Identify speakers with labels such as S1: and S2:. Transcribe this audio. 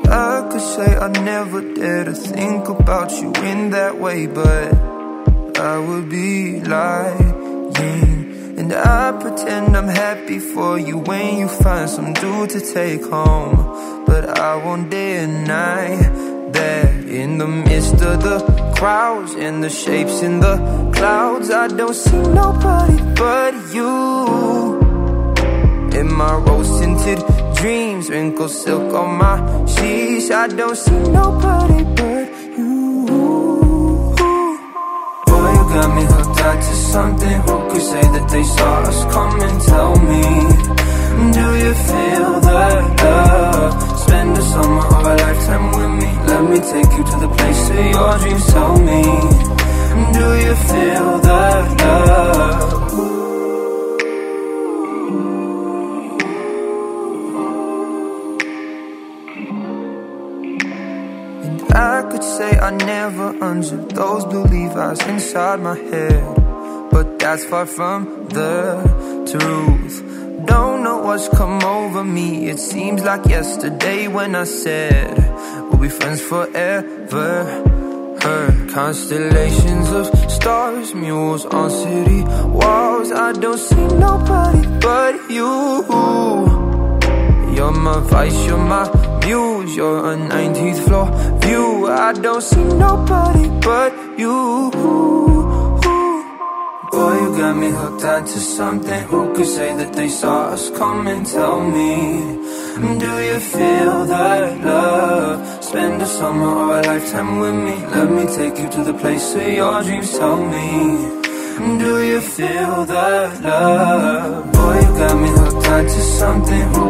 S1: I could say I never dare to think about you in that way, but I would be lying. And I pretend I'm happy for you when you find some dude to take home, but I won't deny that in the midst of the crowds and the shapes in the clouds, I don't see nobody but you. In my rose-tinted dreams, wrinkled silk on my sheets, I don't see nobody but you. Boy, you got me hooked on to something. Who could say that they saw us coming? Tell me, do you feel the love? Spend the summer of a lifetime with me. Let me take you to the place of your dreams. Tell me, do you feel the love? I could say I never unzipped those blue Levi's inside my head, but that's far from the truth. Don't know what's come over me. It seems like yesterday when I said we'll be friends forever. Heard constellations of stars, mules on city walls. I don't see nobody but you. You're my vice, you're my muse, you're a 19th floor view. I don't see nobody but you. Boy, you got me hooked onto something. Who could say that they saw us coming? Tell me, do you feel that love? Spend the summer or a lifetime with me. Let me take you to the place of your dreams. Tell me, do you feel that love? Boy, you got me hooked onto something. Who